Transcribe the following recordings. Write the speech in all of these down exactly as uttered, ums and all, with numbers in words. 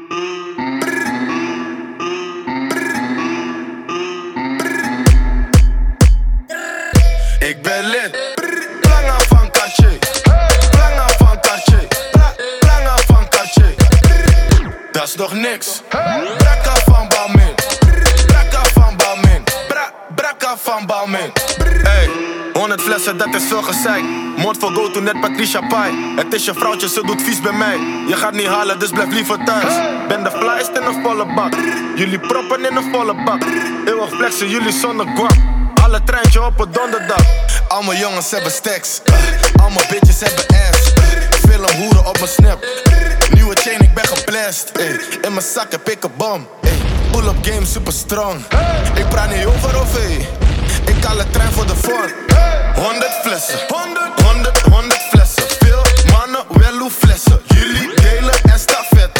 Ik ben lid. Planga van Cartier. Planga van Cartier. Planga van Cartier. Dat is nog niks. Brakka van Balmain. Brakka van Balmain. Bra, brakka van Balmain. Hey, honderd flessen, dat is veel gezeik. Moord voor go to net Patricia Pai. Het is je vrouwtje, ze doet vies bij mij. Je gaat niet halen, dus blijf liever thuis. Ben de flyest in een volle bak. Jullie proppen in een volle bak. Eeuwig flexen, jullie zonder guap. Alle treintje op het donderdag. Al mijn jongens hebben stacks. Al mijn bitches hebben ass. Film hoeren op mijn snap. Nieuwe chain, ik ben geblest. In mijn zak heb ik een bom. Pull-up game super strong. Ik praat niet over of hey. Ik haal een trein voor de vorm. Honderd flessen. Honderd, honderd, honderd flessen. Veel mannen, wel hoe flessen. Jullie delen en stafetten.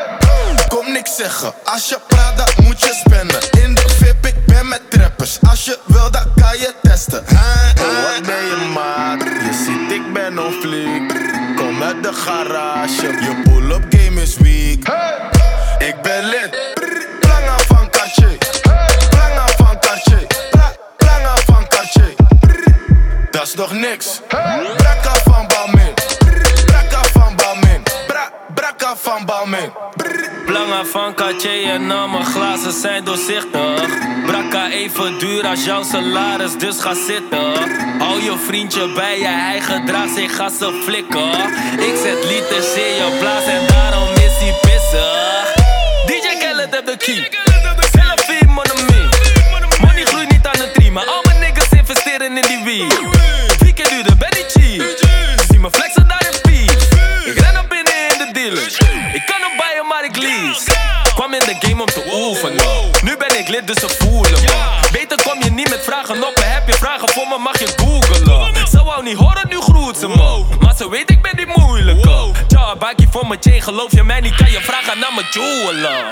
Kom niks zeggen. Als je praat, dat moet je spenden. In de V I P, ik ben met trappers. Als je wil, dan kan je testen. Oh, wat ben je maat? Je ziet, ik ben on fleek. Kom uit de garage. Je pull-up game is weak. Ik ben lid. Planga van Cartier. Planga van Cartier. Planga van Cartier. Dat is nog niks. Brakka van Balmain. Brakka van Balmain. Bra, brakka van Balmain. Planga van Cartier en al mijn glazen zijn doorzichtig. Brakka even duur als jouw salaris, dus ga zitten. Hou je vriendje bij je, hij gedraagt zich, ga ze flikken. Ik zet liters in je blaas en daarom is hij pissig. D J Khaled heb de key. Selfie, monomie. Money groeit niet aan de tree, maar al mijn niggas investeren in die weed. Vier keer duurder, ben niet cheap. Zie me flexen daar in peace. Ik ren op binnen in de dealers. Ik kan hem bijen, maar ik lease. Kwam in de game om te oefenen. Nu ben ik lid, dus ze voelen me. Beter kom je niet met vragen op me. Heb je vragen voor me, mag je googelen. Ze wou niet horen, nu groet ze me. Maar ze weet, ik ben die moeilijke. Tja, bakie voor mijn chain, geloof je mij niet, kan je vragen naar mijn jeweler.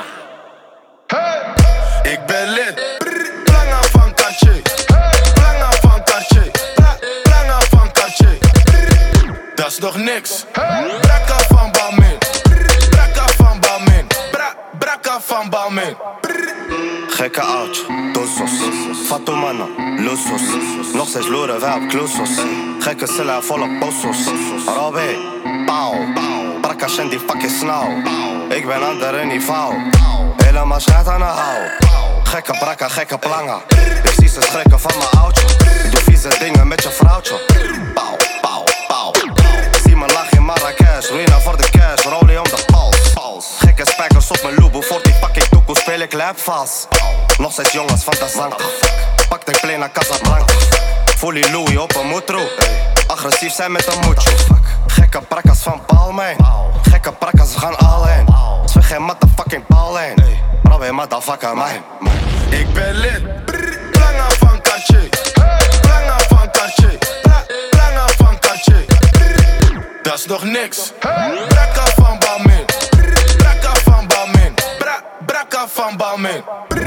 Ik ben lid. Planga van Cartier. Planga van Cartier. Planga van Cartier. Dat is nog niks. Brakka van Balmain. Brakka van Balmain. Bra, brakka van Balmain. Gekke oud, dosos. Fatumana, losos. Nog steeds loeren wij op klosos. Gekke cellen volle posos. Robby, pauw. Brakka en die fucking snauw. Ik ben ander niveau. Helemaal schijt aan de hou. Gekke brakka, gekke planga. Ik zie ze schrikken van mijn oudje. Ik doe vieze dingen met je vrouwtje. Pauw, pauw, pauw. Zie me lachen in Marrakesh. Ruina voor de cash, rolie om de pals. Gekke spijkers op mijn loebo. Voor die fucking toekoe speel ik lap vast. Nog steeds jongens van de zang. Pak de plane naar Casablanca. Fully Louis op een moetro. Agressief zijn met een moetje. Gekke brakkas van Balmain. Gekke brakkas, we gaan all in. Zweg geen motherfucking bal in. Robby, motherfucker, man. Ik ben lid. Planga van Cartier. Planga van Cartier. Planga van Cartier. Dat is nog niks. Brakka van Balmain. Brakka van Balmain. Bra, brakka van Balmain.